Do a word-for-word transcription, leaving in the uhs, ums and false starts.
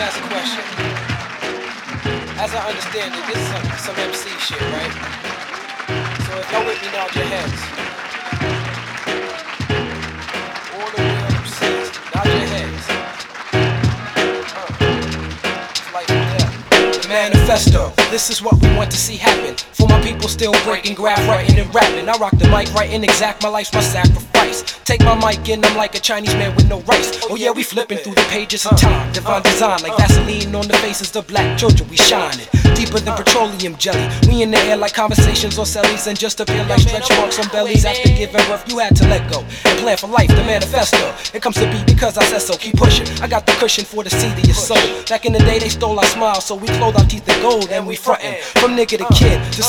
ask a question. As I understand it, this is some, some M C shit, right? So if y'all with me, nod your heads. All the real M Cs, nod your heads. Uh, it's like that. The manifesto. This is what we want to see happen. For my people still breaking, graph, writing and rapping. I rock the mic, writing exact. My life's my sacrifice. Take my mic and I'm like a Chinese man with no rice. Oh yeah, we flipping through the pages of time. Divine design like Vaseline on the faces of black children. We shining deeper than petroleum jelly. We in the air like conversations on cellies and just appear like stretch marks on bellies. After giving birth, you had to let go and plan for life. The manifesto. It comes to be because I said so. Keep pushing. I got the cushion for the seed of your soul. Back in the day, they stole our smile, so we clothed our teeth in gold and we frontin'. From nigga to kid to